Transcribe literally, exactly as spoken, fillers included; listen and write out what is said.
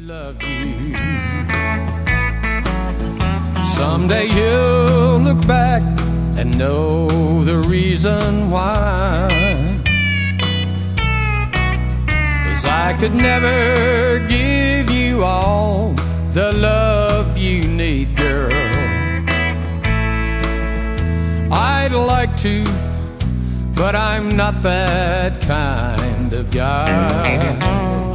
love you. Someday you'll look back and know the reason why. 'Cause I could never give you all the love you need, girl. I'd like to, but I'm not that kind of guy.